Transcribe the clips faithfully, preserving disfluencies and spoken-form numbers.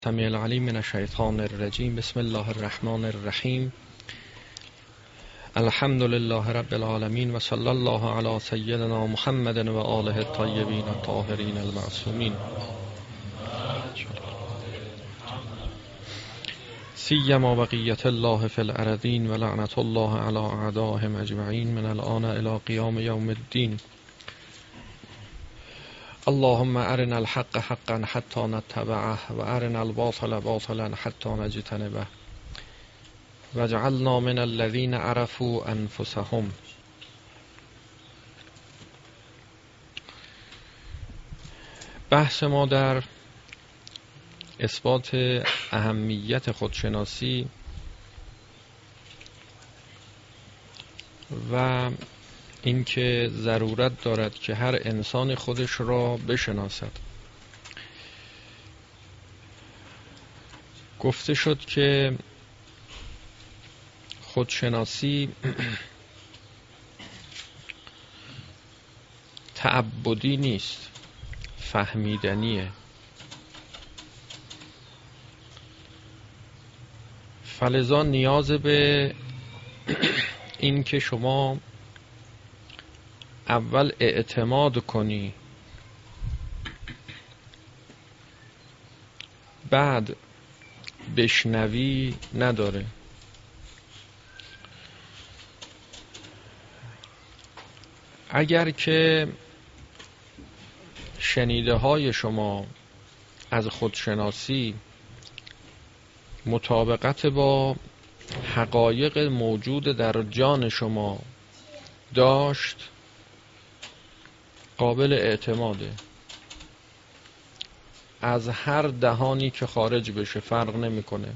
السمیع العلیم من الشیطان الرجیم. بسم الله الرحمن الرحیم. الحمد لله رب العالمین و صلی الله علی سیدنا محمد و آله الطیبین الطاهرین المعصومین. سیما بقیت الله فی الارضین و لعنت الله علی اعدائهم اجمعین من الان الی قیام یوم الدین. اللهم ارنا الحق حقا حتی نتبعه و ارنا الباطل باطلا حتی نجتنبه واجعلنا من الذین عرفوا انفسهم. بحث ما در اثبات اهمیت خودشناسی و اینکه ضرورت دارد که هر انسان خودش را بشناسد. گفته شد که خودشناسی تعبدی نیست، فهمیدنیه. فلذا نیاز به این که شما اول اعتماد کنی، بعد بشنوی نداره. اگر که شنیده های شما از خودشناسی مطابقت با حقایق موجود در جان شما داشت، قابل اعتماده. از هر دهانی که خارج بشه فرق نمیکنه.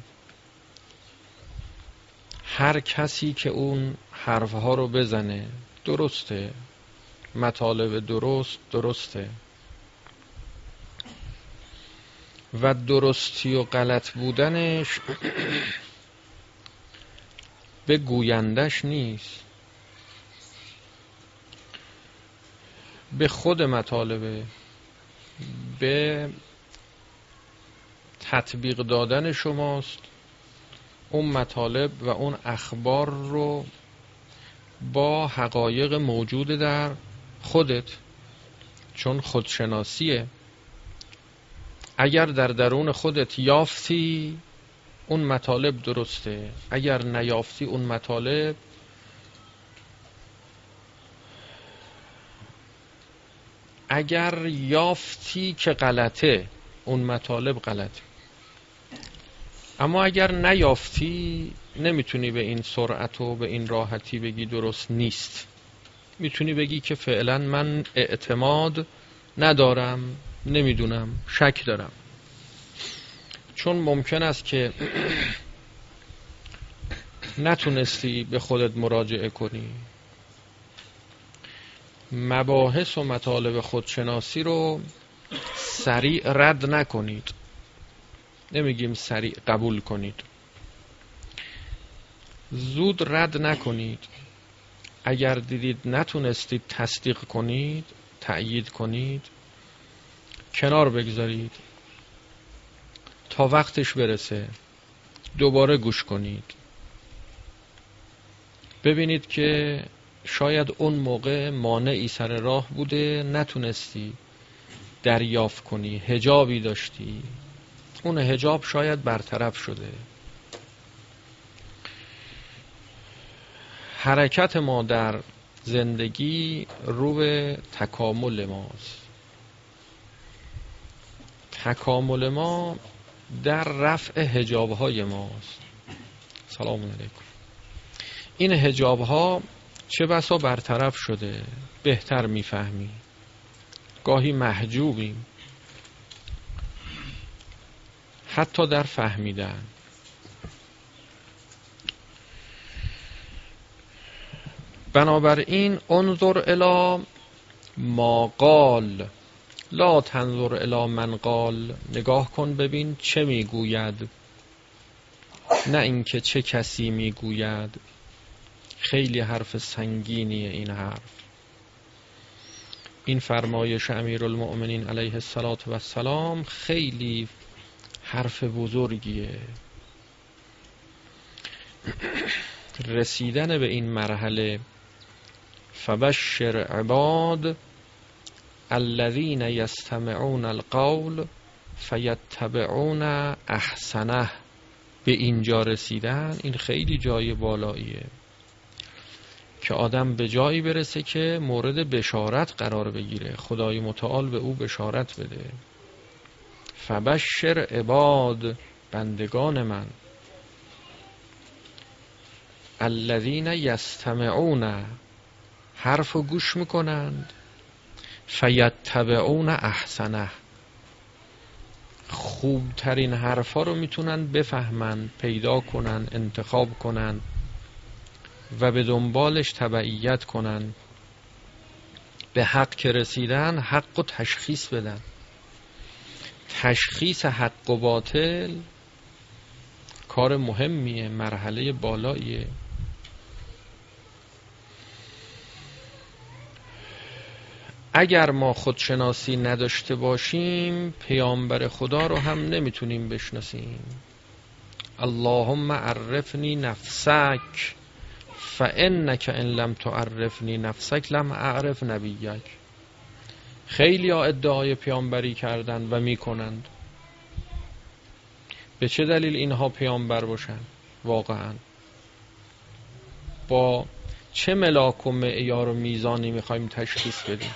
هر کسی که اون حرفها رو بزنه درسته، مطالب درست درسته و درستی و غلط بودنش به گویندش نیست، به خود مطالبه، به تطبیق دادن شماست. اون مطالب و اون اخبار رو با حقایق موجود در خودت، چون خودشناسیه. اگر در درون خودت یافتی اون مطالب درسته، اگر نیافتی اون مطالب اگر یافتی که غلطه، اون مطالب غلطه. اما اگر نیافتی نمیتونی به این سرعت و به این راحتی بگی درست نیست. میتونی بگی که فعلا من اعتماد ندارم، نمیدونم، شک دارم. چون ممکن است که نتونستی به خودت مراجعه کنی. مباحث و مطالب خودشناسی رو سریع رد نکنید. نمیگیم سریع قبول کنید، زود رد نکنید. اگر دیدید نتونستید تصدیق کنید، تأیید کنید، کنار بگذارید تا وقتش برسه. دوباره گوش کنید، ببینید که شاید اون موقع مانعی سر راه بوده، نتونستی دریافت کنی، حجابی داشتی، اون حجاب شاید برطرف شده. حرکت ما در زندگی رو به تکامل ماست. تکامل ما در رفع حجابهای ماست. سلام علیکم. این حجابها چه بسا برطرف شده، بهتر میفهمی. گاهی محجوبیم حتی در فهمیدن. بنابراین انظر الی ما قال لا تنظر الی من قال. نگاه کن ببین چه میگوید، نه اینکه چه کسی میگوید. خیلی حرف سنگینیه این حرف. این فرمایش امیرالمؤمنین علیه الصلاة و السلام خیلی حرف بزرگیه. رسیدن به این مرحله فبشر عباد الذین یستمعون القول فیتبعون احسنه، به اینجا رسیدن این خیلی جای بالاییه که آدم به جایی برسه که مورد بشارت قرار بگیره، خدای متعال به او بشارت بده. فبشر عباد، بندگان من، الذین یستمعون، حرف و گوش میکنند، فیتبعون احسنه، خوبترین حرفا رو میتونن بفهمن، پیدا کنن، انتخاب کنن و به دنبالش تبعیت کنن. به حق که رسیدن حق و تشخیص بدن. تشخیص حق و باطل کار مهمیه، مرحله بالاییه. اگر ما خودشناسی نداشته باشیم پیامبر خدا رو هم نمیتونیم بشناسیم. اللهم عرفنی نفسک فانک ان لم تعرفنی نفسک لم اعرف نبیک. خیلی ها ادعای پیامبری کردن و میکنند. به چه دلیل اینها پیامبر باشن؟ واقعا با چه ملاک و معیار و میزانی میخوایم تشخیص بدیم؟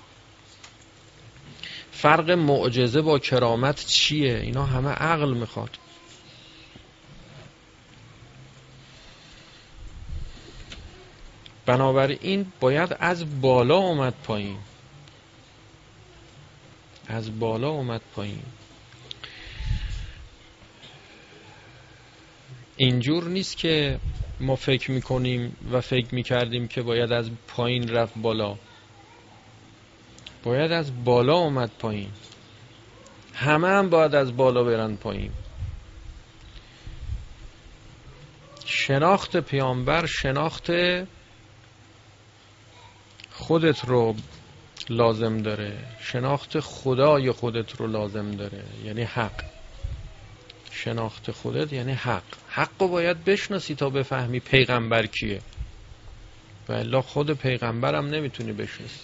فرق معجزه با کرامت چیه؟ اینا همه عقل میخواد. بنابراین باید از بالا اومد پایین، از بالا اومد پایین. اینجور نیست که ما فکر میکنیم و فکر میکردیم که باید از پایین رفت بالا. باید از بالا اومد پایین. همه هم باید از بالا برن پایین. شناخت پیامبر شناخت خودت رو لازم داره، شناخت خدای خودت رو لازم داره، یعنی حق. شناخت خودت یعنی حق. حق رو باید بشناسی تا بفهمی پیغمبر کیه، و الا خود پیغمبرم نمیتونی بشناسی.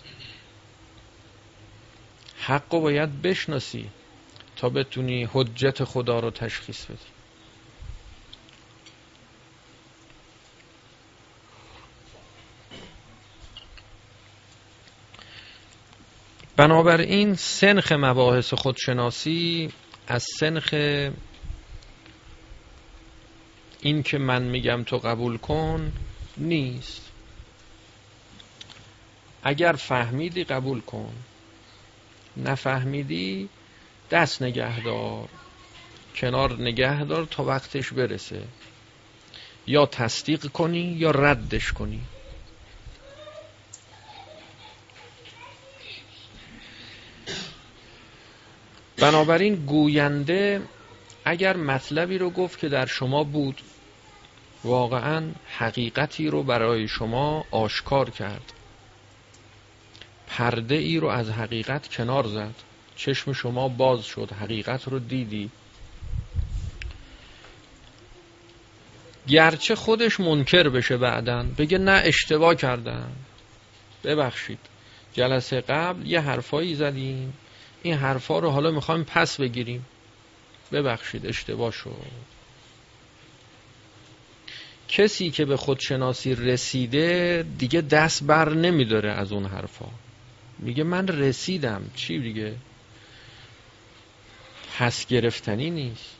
حق رو باید بشناسی تا بتونی حجت خدا رو تشخیص بدی. بنابراین سنخ مباحث خودشناسی از سنخ این که من میگم تو قبول کن نیست. اگر فهمیدی قبول کن، نفهمیدی دست نگهدار، کنار نگهدار تا وقتش برسه، یا تصدیق کنی یا ردش کنی. بنابراین گوینده اگر مطلبی رو گفت که در شما بود، واقعا حقیقتی رو برای شما آشکار کرد، پرده ای رو از حقیقت کنار زد، چشم شما باز شد، حقیقت رو دیدی. گرچه خودش منکر بشه بعداً، بگه نه اشتباه کردم، ببخشید جلسه قبل یه حرفایی زدیم، این حرفا رو حالا میخوایم پس بگیریم، ببخشید اشتباه شد. کسی که به خودشناسی رسیده دیگه دست بر نمیداره از اون حرفا، میگه من رسیدم، چی دیگه پس گرفتنی نیست.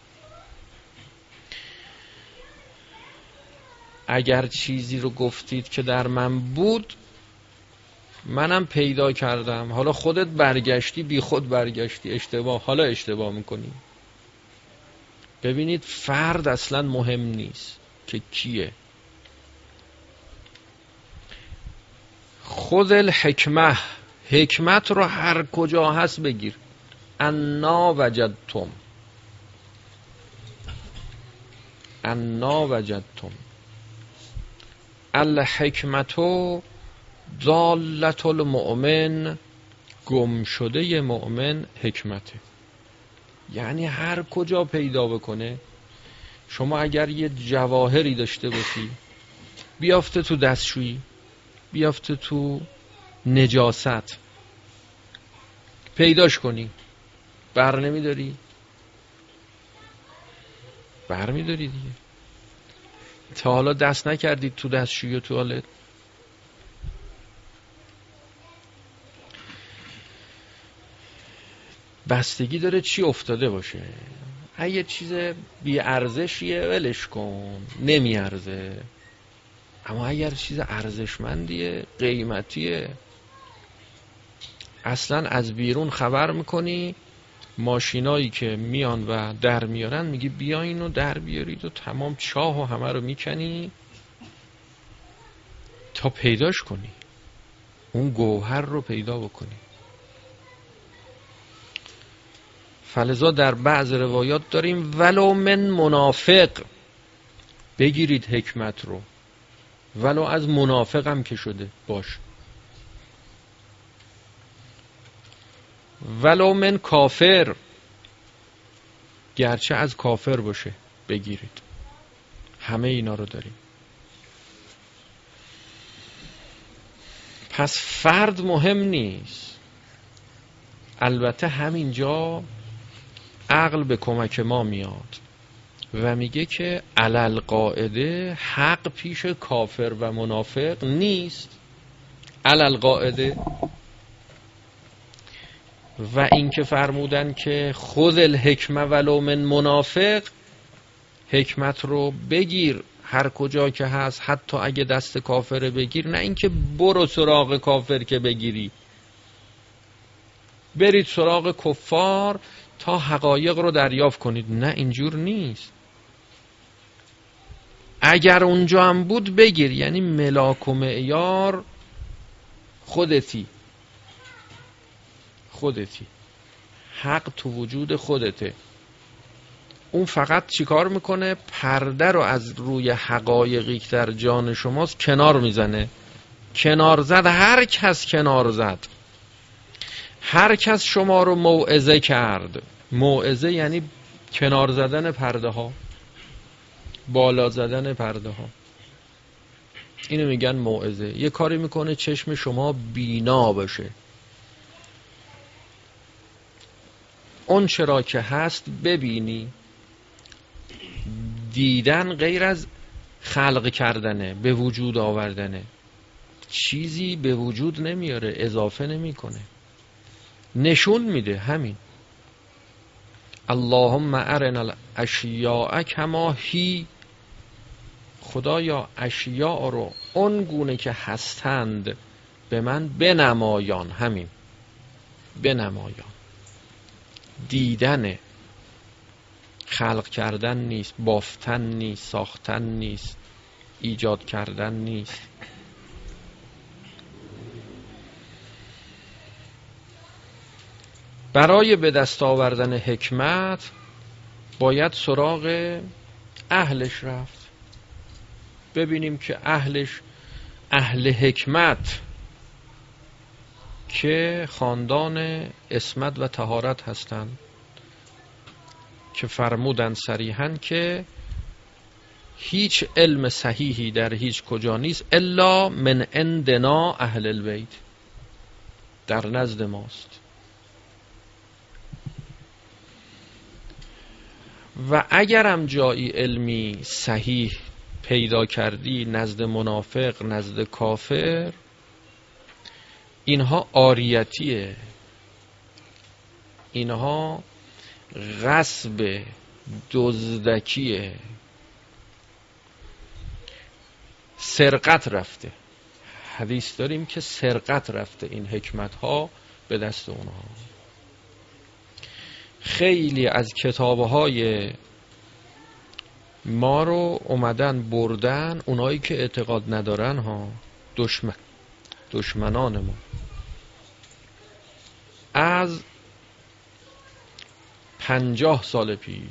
اگر چیزی رو گفتید که در من بود، منم پیدا کردم، حالا خودت برگشتی، بی خود برگشتی، اشتباه، حالا اشتباه میکنی. ببینید فرد اصلا مهم نیست که کیه. خود الحکمه، حکمت رو هر کجا هست بگیر. انا وجدتم، انا وجدتم الحکمتو ضالت المؤمن، گم شده مؤمن حکمته. یعنی هر کجا پیدا بکنه. شما اگر یه جواهری داشته باشی، بیافته تو دستشویی، بیافته تو نجاست، پیداش کنی، بر نمیداری؟ بر میداری دیگه. تا حالا دست نکردید تو دستشویی و توالت؟ بستگی داره چی افتاده باشه. اگه چیز بی ارزشیه ولش کن، نمی ارزه. اما اگر چیز ارزشمندیه، قیمتیه، اصلا از بیرون خبر میکنی، ماشینایی که میان و در میارن میگی بیاین و در بیارید و تمام چاه و همه رو میکنی تا پیداش کنی، اون گوهر رو پیدا بکنی. فلذا در بعض روایات داریم ولو من منافق، بگیرید حکمت رو، ولو از منافق هم که شده باش، ولو من کافر، گرچه از کافر باشه بگیرید. همه اینا رو داریم. پس فرد مهم نیست. البته همینجا عقل به کمک ما میاد و میگه که علل قاعده حق پیش کافر و منافق نیست. علل قاعده. و این که فرمودن که خذ الحکمه ولو من منافق، حکمت رو بگیر هر کجا که هست، حتی اگه دست کافره بگیر. نه اینکه برو سراغ کافر که بگیری، برید سراغ کفار تا حقایق رو دریافت کنید. نه اینجور نیست. اگر اونجا هم بود بگیر، یعنی ملاک و معیار خودتی، خودتی، حق تو وجود خودته. اون فقط چیکار میکنه؟ پرده رو از روی حقایقی که در جان شماست کنار میزنه. کنار زد، هر کس کنار زد، هر کس شما رو موعظه کرد. موعظه یعنی کنار زدن پرده ها، بالا زدن پرده ها. اینو میگن موعظه. یه کاری میکنه چشم شما بینا بشه، اون چرا که هست ببینی. دیدن غیر از خلق کردنه، به وجود آوردنه. چیزی به وجود نمیاره، اضافه نمیکنه، نشون میده. همین اللهم ارنا الاشیاء کما هی، خدایا اشیاء رو اون گونه که هستند به من بنمایان. همین بنمایان. دیدنه، خلق کردن نیست، بافتن نیست، ساختن نیست، ایجاد کردن نیست. برای به دست آوردن حکمت باید سراغ اهلش رفت. ببینیم که اهلش، اهل حکمت که خاندان عصمت و طهارت هستند، که فرمودن صریحاً که هیچ علم صحیحی در هیچ کجا نیست الا من عندنا اهل البیت، در نزد ماست. و اگرم جایی علمی صحیح پیدا کردی نزد منافق، نزد کافر، اینها عاریتیه، اینها غصب، دزدکیه، سرقت رفته. حدیث داریم که سرقت رفته این حکمت ها به دست اونها. خیلی از کتابهای ما رو اومدن بردن اونایی که اعتقاد ندارن ها، دشمن دشمنان ما. از پنجاه سال پیش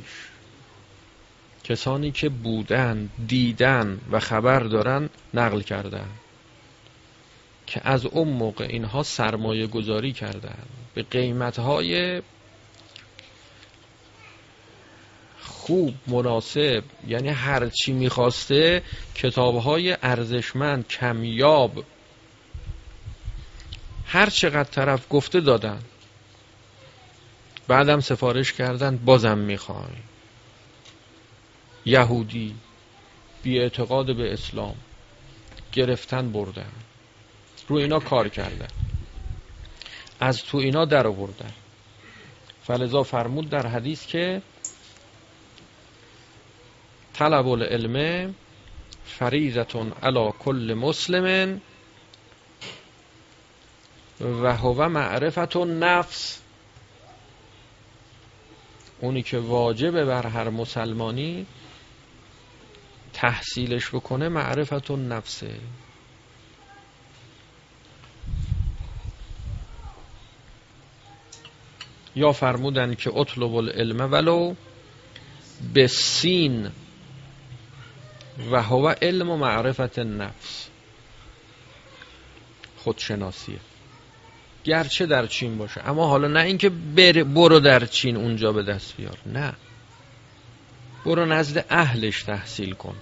کسانی که بودن، دیدن و خبر دارن نقل کردن که از اون موقع اینها سرمایه گذاری کردن به قیمتهای خوب، مناسب، یعنی هر چی میخواسته کتابهای ارزشمند، کمیاب، هر چقدر طرف گفته دادن. بعدم سفارش کردن بازم میخوای. یهودی بی اعتقاد به اسلام گرفتن بردن، رو اینا کار کردن، از تو اینا در آوردن. فلذا فرمود در حدیث که طلب العلم فریضة علی کل مسلم و هو معرفت النفس. اونی که واجبه بر هر مسلمانی تحصیلش بکنه معرفت النفسه. یا فرمودن که اطلب العلم ولو بالسین و هو علم و معرفت النفس. خودشناسیه، گرچه در چین باشه، اما حالا نه اینکه برو در چین اونجا به دست بیار، نه، برو نزد اهلش تحصیل کن.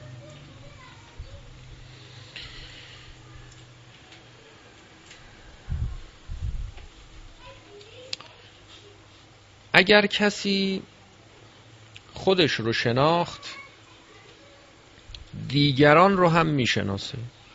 اگر کسی خودش رو شناخت دیگران رو هم میشناسه،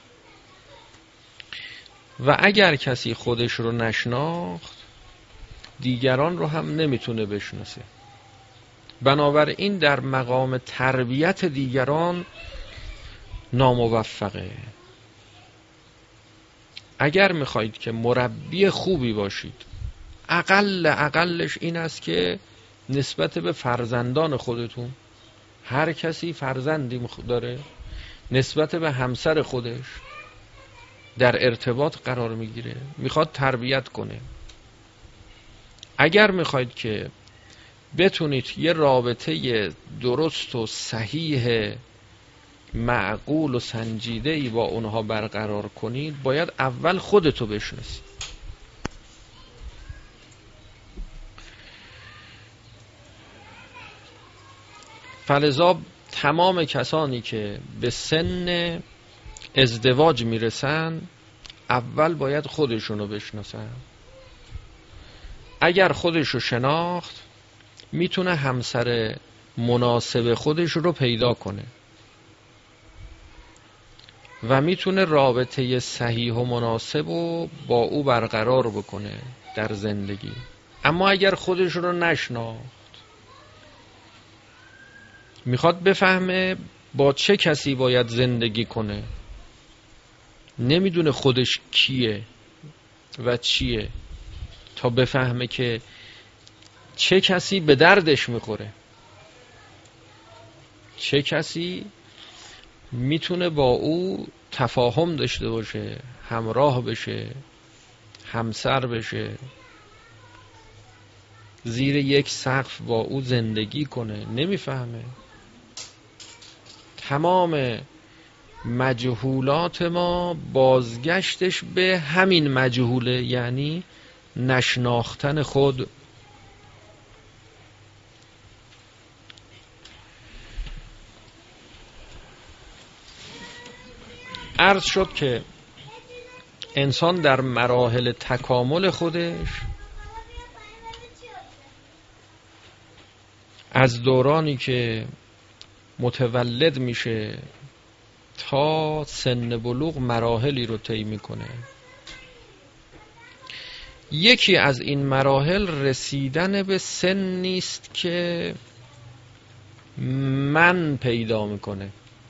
و اگر کسی خودش رو نشناخت دیگران رو هم نمیتونه بشناسه. بنابراین در مقام تربیت دیگران ناموفقه. اگر میخواید که مربی خوبی باشید، اقل اقلش این است که نسبت به فرزندان خودتون، هر کسی فرزندی داره، نسبت به همسر خودش در ارتباط قرار میگیره، میخواد تربیت کنه. اگر میخواید که بتونید یه رابطه درست و صحیح، معقول و سنجیده‌ای با اونها برقرار کنید، باید اول خودتو بشناسید. فلذا تمام کسانی که به سن ازدواج میرسن اول باید خودشونو بشناسن. اگر خودشو شناخت میتونه همسر مناسب خودش رو پیدا کنه و میتونه رابطه صحیح و مناسب رو با او برقرار بکنه در زندگی. اما اگر خودش رو نشناخت، میخواد بفهمه با چه کسی باید زندگی کنه، نمیدونه خودش کیه و چیه تا بفهمه که چه کسی به دردش میخوره، چه کسی میتونه با او تفاهم داشته باشه، همراه بشه، همسر بشه، زیر یک سقف با او زندگی کنه. نمیفهمه. تمام مجهولات ما بازگشتش به همین مجهوله، یعنی نشناختن خود. عرض شد که انسان در مراحل تکامل خودش از دورانی که متولد میشه تا سن بلوغ مراحلی رو طی میکنه. یکی از این مراحل رسیدن به سنی است که من پیدا میکنه.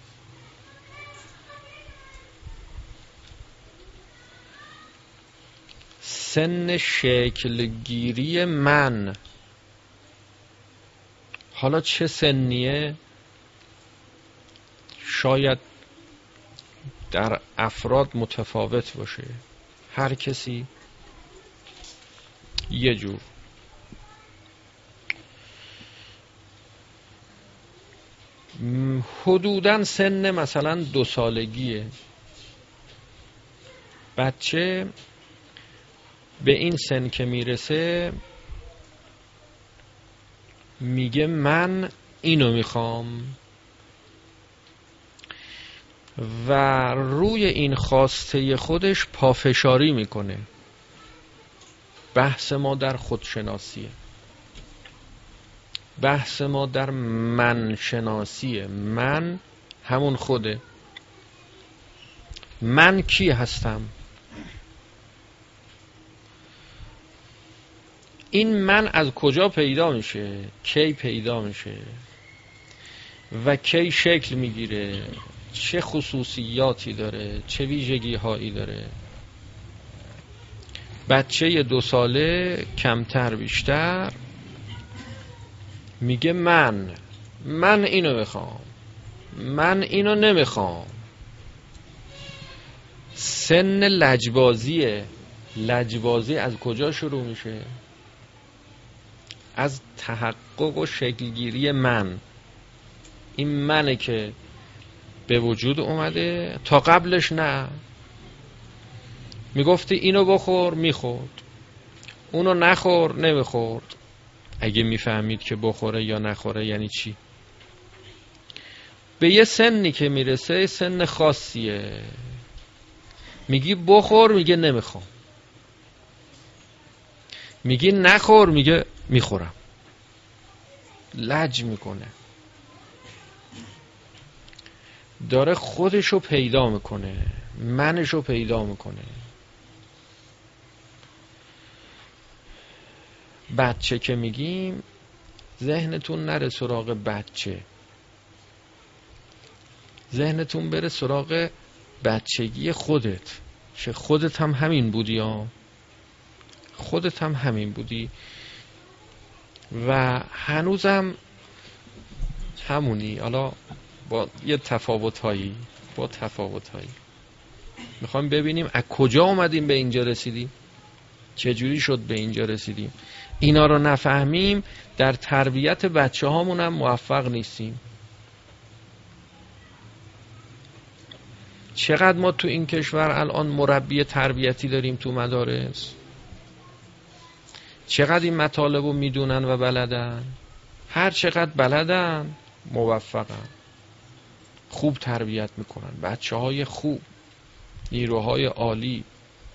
سن شکلگیری من. حالا چه سنیه؟ شاید در افراد متفاوت باشه، هر کسی یه جور. حدوداً سن مثلا دو سالگیه. بچه به این سن که میرسه میگه من اینو میخوام و روی این خواسته خودش پافشاری میکنه. بحث ما در خودشناسیه، بحث ما در من شناسیه. من همون خوده. من کی هستم؟ این من از کجا پیدا میشه؟ کی پیدا میشه و کی شکل میگیره؟ چه خصوصیاتی داره؟ چه ویژگی هایی داره؟ بچه دو ساله کمتر بیشتر میگه من من اینو میخوام، من اینو نمیخوام. سن لجبازیه. لجبازی از کجا شروع میشه؟ از تحقق و شکلگیری من. این منه که به وجود اومده. تا قبلش نه، میگفتی اینو بخور میخورد، اونو نخور نمیخورد. اگه میفهمید که بخوره یا نخوره یعنی چی. به یه سنی که میرسه، سن خاصیه، میگی بخور میگه نمیخوام، میگی نخور میگه میخورم. لج میکنه، داره خودشو پیدا میکنه، منشو پیدا میکنه. بچه که میگیم، ذهنتون نره سراغ بچه، ذهنتون بره سراغ بچگی خودت. که خودت هم همین بودی ها، خودت هم همین بودی و هنوزم همونی، حالا با یه تفاوت‌هایی با تفاوت‌هایی. میخوایم ببینیم از کجا اومدیم به اینجا رسیدیم، چجوری شد به اینجا رسیدیم. اینا رو نفهمیم، در تربیت بچه هامون هم موفق نیستیم. چقدر ما تو این کشور الان مربی تربیتی داریم تو مدارس، چقدر این مطالب رو میدونن و بلدن. هر چقدر بلدن موفقن، خوب تربیت میکنن، بچه های خوب، نیروهای عالی.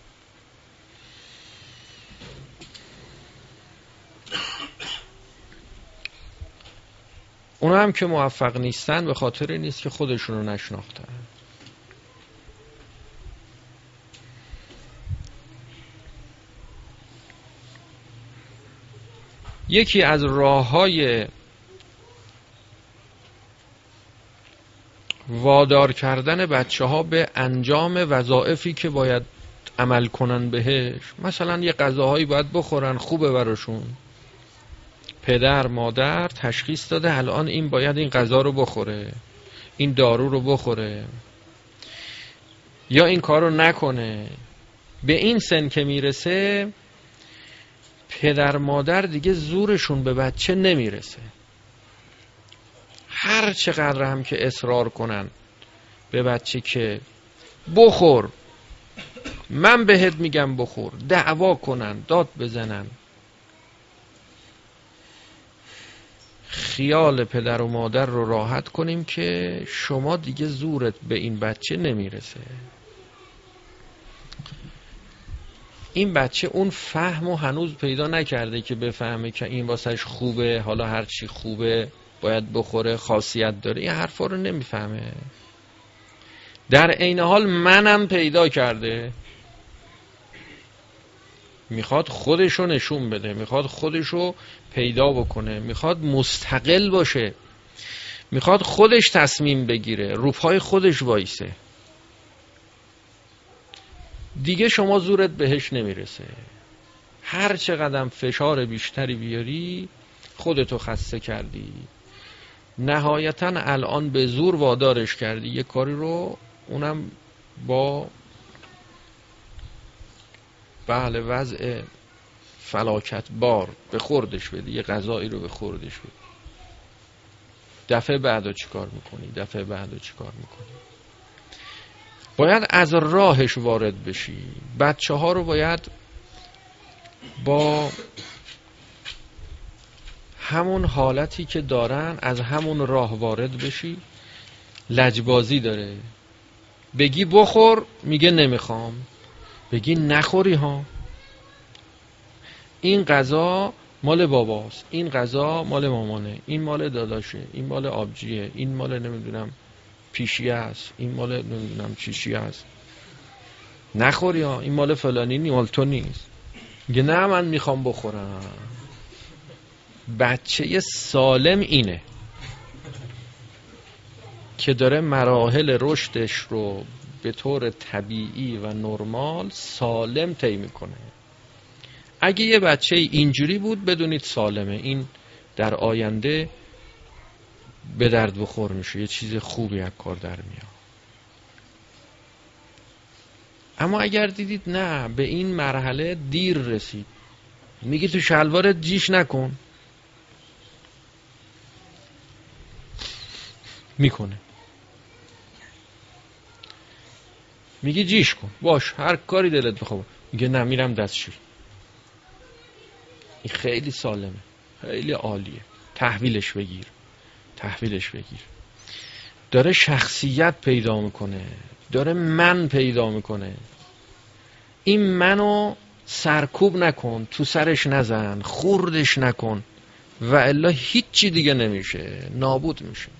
اونا هم که موفق نیستن به خاطر نیست که خودشونو نشناختن. یکی از راه‌های وادار کردن بچه ها به انجام وظایفی که باید عمل کنن بهش، مثلا یه غذاهایی باید بخورن خوبه براشون، پدر مادر تشخیص داده الان این باید این غذا رو بخوره، این دارو رو بخوره یا این کار رو نکنه. به این سن که میرسه، پدر مادر دیگه زورشون به بچه نمیرسه. هر چقدر هم که اصرار کنن به بچه که بخور، من بهت میگم بخور، دعوا کنن، داد بزنن، خیال پدر و مادر رو راحت کنیم که شما دیگه زورت به این بچه نمیرسه. این بچه اون فهمو هنوز پیدا نکرده که بفهمه که این واسش خوبه، حالا هر چی خوبه باید بخوره، خاصیت داره. این حرفا رو نمیفهمه. در عین حال منم پیدا کرده، میخواد خودشو نشون بده، میخواد خودشو پیدا بکنه، میخواد مستقل باشه، میخواد خودش تصمیم بگیره، رو پای خودش وایسه. دیگه شما زورت بهش نمیرسه. هر چقدر فشار بیشتری بیاری خودتو خسته کردی. نهایتا الان به زور وادارش کردی یه کاری رو، اونم با بله وضع فلاکت بار به خوردش بدی، یه غذایی رو به خوردش بدی. دفعه بعدا چی کار میکنی؟ دفعه بعدا چی کار میکنی؟ باید از راهش وارد بشی. بچه ها رو باید با همون حالتی که دارن از همون راه وارد بشی. لجبازی داره، بگی بخور میگه نمیخوام، بگی نخوری ها، این غذا مال باباست، این غذا مال مامانه، این مال داداشه، این مال آبجیه، این مال نمیدونم پیشیه است، این مال نمیدونم چیشیه است، نخوری ها، این مال فلانی نی، مال تو نیست. میگه نه من میخوام بخورم. بچه سالم اینه که داره مراحل رشدش رو به طور طبیعی و نرمال سالم طی میکنه. اگه یه بچه اینجوری بود بدونید سالمه، این در آینده به درد بخور میشه، یه چیز خوبی از کار در میاد. اما اگر دیدید نه به این مرحله دیر رسید، میگی تو شلوارت جیش نکن، میکنه. میگی جیش کن، باش هر کاری دلت بخواد، میگه نه میرم دستشویی. این خیلی سالمه، خیلی عالیه، تحویلش بگیر، تحویلش بگیر. داره شخصیت پیدا میکنه، داره من پیدا میکنه. این منو سرکوب نکن، تو سرش نزن، خوردش نکن و الا هیچی دیگه نمیشه، نابود میشه.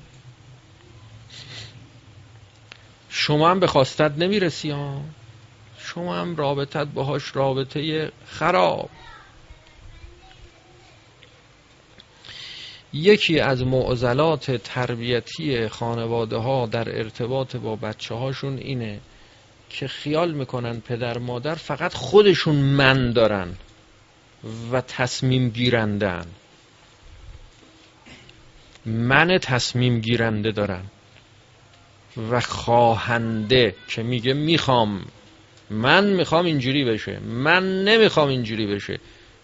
شما هم به خواستت نمیرسی ها، شما هم رابطت باهاش رابطه خراب. یکی از معضلات تربیتی خانواده ها در ارتباط با بچه هاشون اینه که خیال میکنن پدر مادر فقط خودشون من دارن و تصمیم گیرندن، من تصمیم گیرنده دارن و خواهنده که میگه میخوام، من میخوام اینجوری بشه، من نمیخوام اینجوری بشه،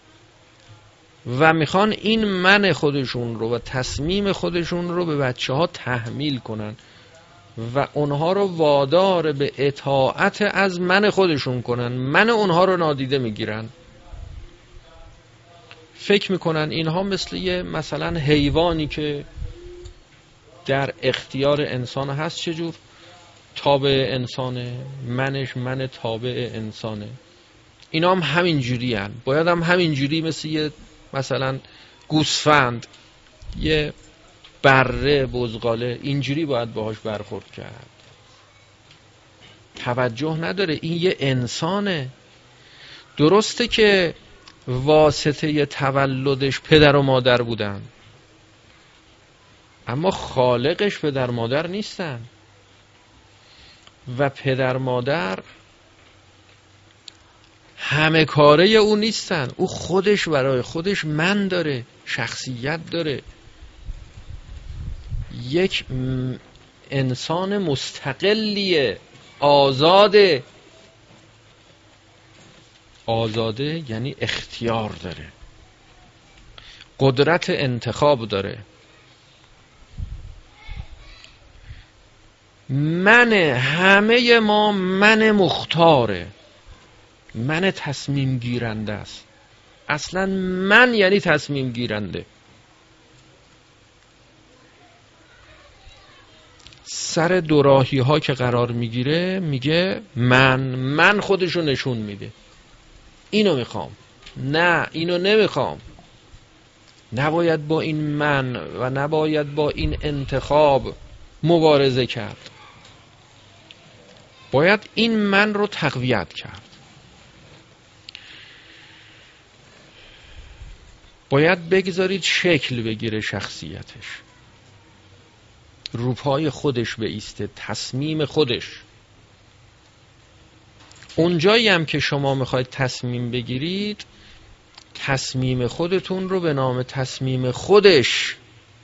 و میخوان این من خودشون رو و تصمیم خودشون رو به بچه ها تحمیل کنن و اونها رو وادار به اطاعت از من خودشون کنن، من اونها رو نادیده میگیرن. فکر میکنن اینها مثل یه مثلا حیوانی که در اختیار انسان هست. چجور؟ تابع انسانه، منش من تابع انسانه. اینا هم همین جوری هن. باید هم همین جوری مثل یه مثلا گوسفند، یه بره، بزغاله، اینجوری باید باهاش برخورد کرد. توجه نداره این یه انسانه. درسته که واسطه تولدش پدر و مادر بودن، اما خالقش پدر مادر نیستن و پدر مادر همه کاره او نیستن. او خودش برای خودش من داره، شخصیت داره، یک انسان مستقلیه، آزاده. آزاده یعنی اختیار داره، قدرت انتخاب داره. من همه ما من مختاره، من تصمیم گیرنده است. اصلا من یعنی تصمیم گیرنده. سر دوراهی ها که قرار میگیره میگه من من خودشو نشون میده. اینو میخوام، نه اینو نمیخوام. نباید با این من و نباید با این انتخاب مبارزه کرد. باید این من رو تقویت کرد. باید بگذارید شکل بگیره شخصیتش، رو پای خودش بایسته، تصمیم خودش. اونجایی هم که شما میخواید تصمیم بگیرید، تصمیم خودتون رو به نام تصمیم خودش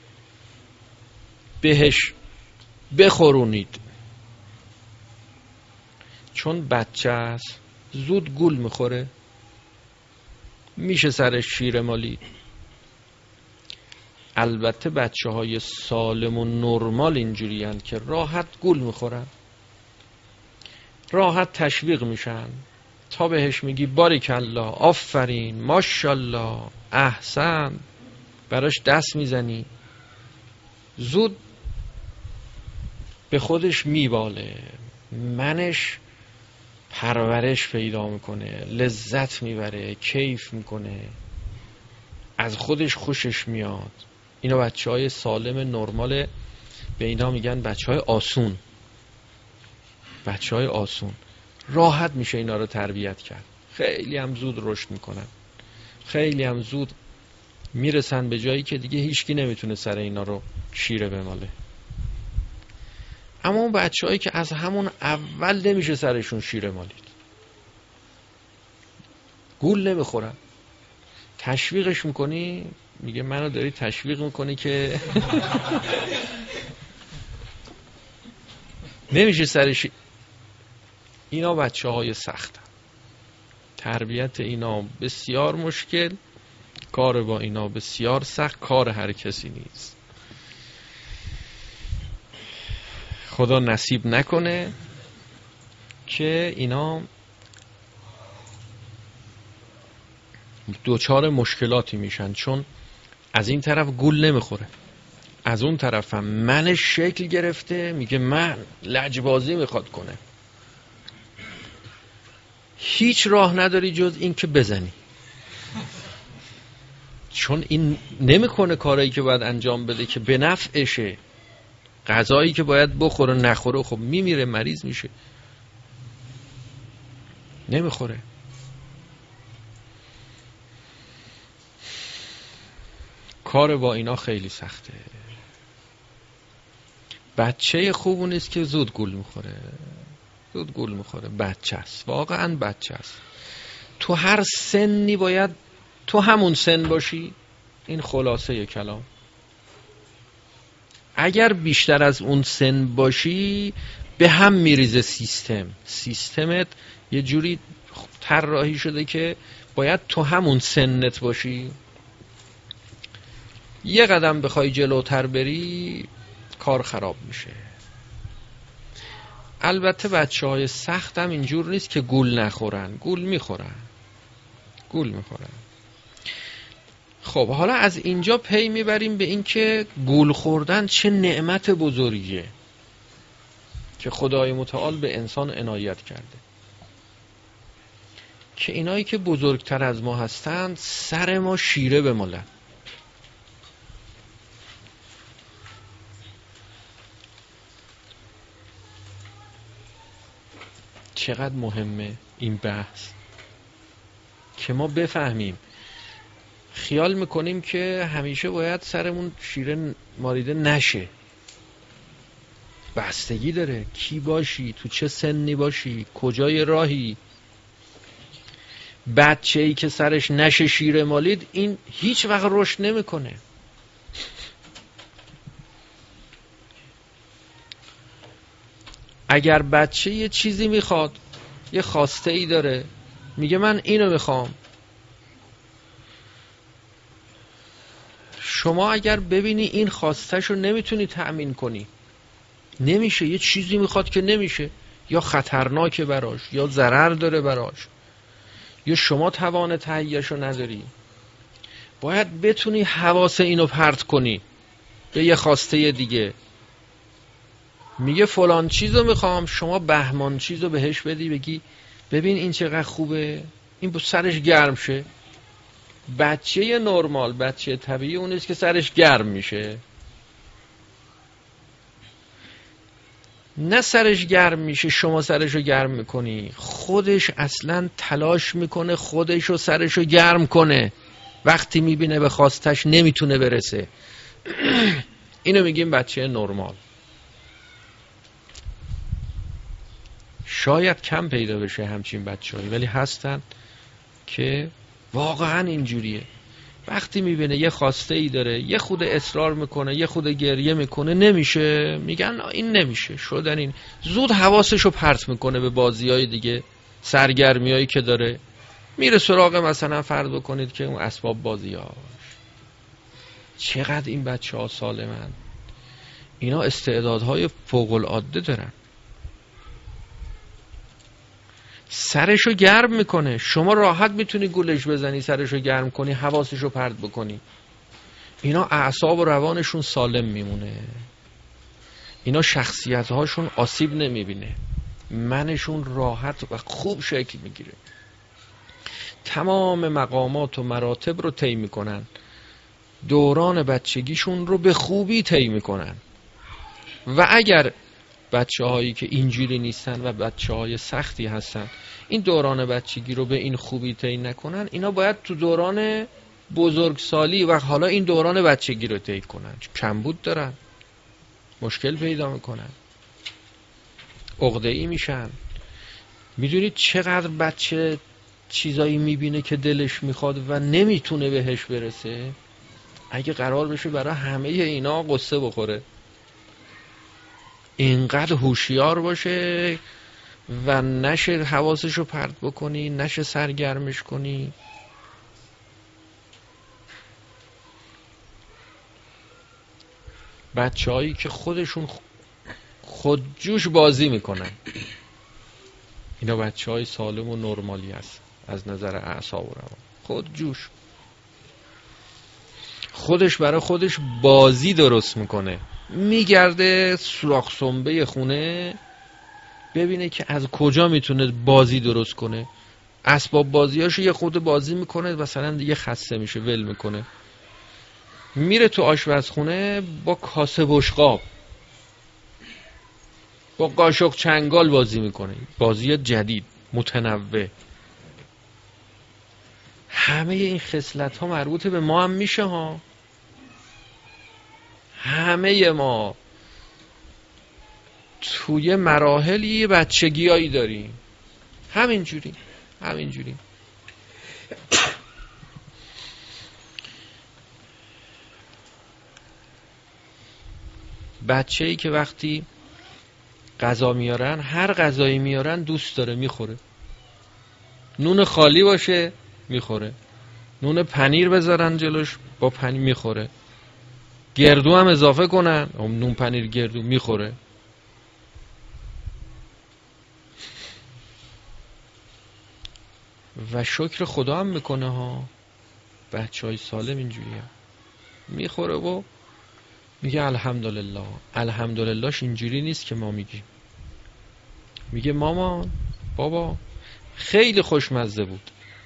بهش بخورونید. چون بچه است، زود گول میخوره، میشه سرش شیر مالی. البته بچه های سالم و نرمال اینجوری هستند که راحت گول میخورن، راحت تشویق میشن. تا بهش میگی باریکالله، آفرین، ماشاءالله، احسن، براش دست میزنی، زود به خودش میباله، منش پرورش پیدا میکنه، لذت میبره، کیف میکنه، از خودش خوشش میاد. اینا بچه های سالم نرمال، به اینا میگن بچه های آسون. بچه های آسون راحت میشه اینا رو تربیت کرد، خیلی هم زود رشد میکنن، خیلی هم زود میرسن به جایی که دیگه هیچکی نمیتونه سر اینا رو شیره بماله. اما اون بچه هایی که از همون اول نمیشه سرشون شیره مالید، گول نمیخورن، تشویقش میکنی میگه منو داری تشویق میکنی که نمیشه سرش. اینا بچه های سخت، تربیت اینا بسیار مشکل، کار با اینا بسیار سخت، کار هر کسی نیست. خدا نصیب نکنه که اینا دوچار مشکلاتی میشن، چون از این طرف گول نمیخوره، از اون طرف هم من شکل گرفته، میگه من لجبازی میخواد کنه. هیچ راه نداری جز این که بزنی، چون این نمیکنه کارایی که باید انجام بده که به نفعشه. غذایی که باید بخوره نخوره، خب میمیره، مریض میشه، نمیخوره. کار با اینا خیلی سخته. بچه خوب نیست که زود گول میخوره، زود گول میخوره، بچه است، واقعا بچه است. تو هر سنی باید تو همون سن باشی، این خلاصه کلام. اگر بیشتر از اون سن باشی به هم میریزه سیستم. سیستمت یه جوری طراحی شده که باید تو همون سنت باشی. یه قدم بخوای جلوتر بری کار خراب میشه. البته بچه های سخت هم اینجور نیست که گول نخورن، گول میخورن، گول میخورن. خب حالا از اینجا پی میبریم به این که گول خوردن چه نعمت بزرگیه که خدای متعال به انسان عنایت کرده، که اینایی که بزرگتر از ما هستند سر ما شیره بمالن. چقدر مهمه این بحث که ما بفهمیم. خیال میکنیم که همیشه باید سرمون شیره مالیده نشه. بستگی داره کی باشی، تو چه سنی باشی، کجای راهی. بچه‌ای که سرش نشه شیره مالید، این هیچ وقت رشد نمیکنه. اگر بچه یه چیزی میخواد، یه خواسته ای داره، میگه من اینو میخوام، شما اگر ببینی این خواسته‌شو نمیتونی تأمین کنی، نمیشه، یه چیزی میخواد که نمیشه، یا خطرناکه براش، یا ضرر داره براش، یا شما توان تهیه‌شو نداری، باید بتونی حواس اینو پرت کنی به یه خواسته دیگه. میگه فلان چیزو میخوام، شما بهمان چیزو بهش بدی، بگی ببین این چقدر خوبه، این سرش گرم شه. بچه نرمال، بچه طبیعی اونیست که سرش گرم میشه، نه سرش گرم میشه شما سرشو گرم میکنی، خودش اصلا تلاش میکنه خودشو سرشو گرم کنه، وقتی میبینه به خواستش نمیتونه برسه. اینو میگیم بچه نرمال. شاید کم پیدا بشه همچین بچه‌هایی، ولی هستن که واقعا اینجوریه. وقتی میبینه یه خواسته ای داره، یه خود اصرار میکنه، یه خود گریه میکنه، نمیشه، میگن این نمیشه، شدن این، زود حواسشو پرت میکنه به بازیای دیگه، سرگرمیایی که داره، میره سراغ مثلا فرض بکنید که اون اسباب بازیاش. چقدر این بچه ها سالمن، اینا استعدادهای فوق العاده دارن. سرشو گرم میکنه، شما راحت میتونی گولش بزنی، سرشو گرم کنی، حواسشو پرت بکنی. اینا اعصاب و روانشون سالم میمونه، اینا شخصیت هاشون آسیب نمیبینه، منشون راحت و خوب شکل میگیره، تمام مقامات و مراتب رو طی میکنن، دوران بچگیشون رو به خوبی طی میکنن. و اگر بچه هایی که اینجوری نیستن و بچه های سختی هستن این دوران بچگی رو به این خوبی طی نکنن، اینا باید تو دوران بزرگسالی و حالا این دوران بچگی رو طی کنن. کمبود دارن، مشکل پیدا میکنن، عقده‌ای میشن. میدونید چقدر بچه چیزایی میبینه که دلش میخواد و نمیتونه بهش برسه؟ اگه قرار بشه برای همه اینا قصه بخوره، اینقدر هوشیار باشه و نشه حواسشو پرت بکنی، نشه سرگرمش کنی. بچه‌هایی که خودشون خودجوش بازی میکنن، اینا بچه‌های سالم و نرمالی هست از نظر اعصاب و روان. خودجوش، خودش برای خودش بازی درست میکنه، میگرده سوراخ سنبه خونه ببینه که از کجا میتونه بازی درست کنه. اسباب بازیاشو یه خود بازی میکنه، مثلا دیگه خسته میشه ول میکنه، میره تو آشپزخونه با کاسه بشقاب با قاشق چنگال بازی میکنه، بازی جدید متنوع. همه این خصلت ها مربوط به ما هم میشه ها. همه ما توی مراحلی بچگیایی داریم، همینجوری همینجوری. بچه‌ای که وقتی غذا میارن، هر غذایی میارن دوست داره میخوره، نون خالی باشه میخوره، نون پنیر بذارن جلوش با پنیر میخوره، گردو هم اضافه کنن نون پنیر گردو میخوره. و شکر خدا هم میکنه ها. بچه های سالم اینجوری هم میخوره و میگه الحمدلله. الحمدللهش اینجوری نیست که ما میگیم، میگه مامان بابا خیلی خوشمزه بود.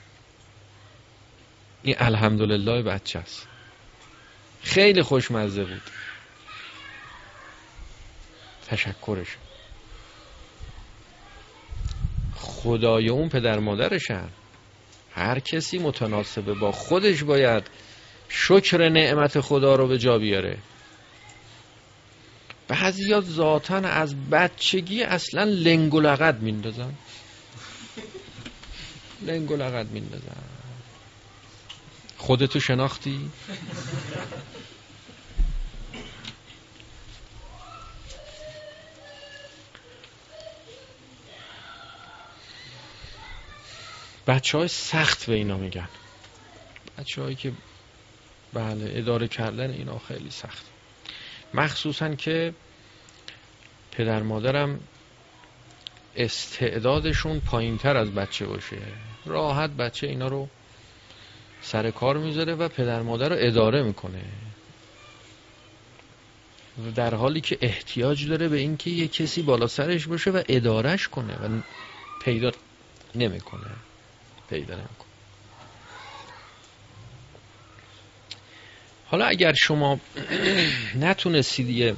این الحمدلله بچه است، خیلی خوشمزه بود، تشکرش. خدای اون پدر مادرشن. هر کسی متناسبه با خودش باید شکر نعمت خدا رو به جا بیاره. بعضیا ذاتن از بچگی اصلا لنگ و لغت میندازن، لنگ و لغت میندازن. خودتو شناختی؟ بچه های سخت به اینا میگن، بچه هایی که بله اداره کردن اینا خیلی سخت، مخصوصا که پدر مادرم استعدادشون پایین تر از بچه باشه، راحت بچه اینا رو سر کار میذاره و پدر مادر رو اداره میکنه، در حالی که احتیاج داره به این که یه کسی بالا سرش باشه و ادارش کنه و پیدا نمیکنه پیدا نمیکنه. حالا اگر شما نتونستید یه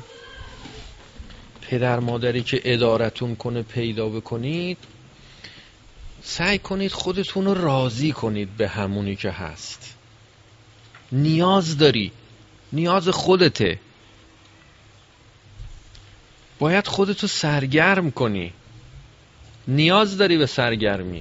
پدر مادری که ادارتون کنه پیدا بکنید، سعی کنید خودتون رو راضی کنید به همونی که هست. نیاز داری، نیاز خودته، باید خودتو سرگرم کنی، نیاز داری به سرگرمی.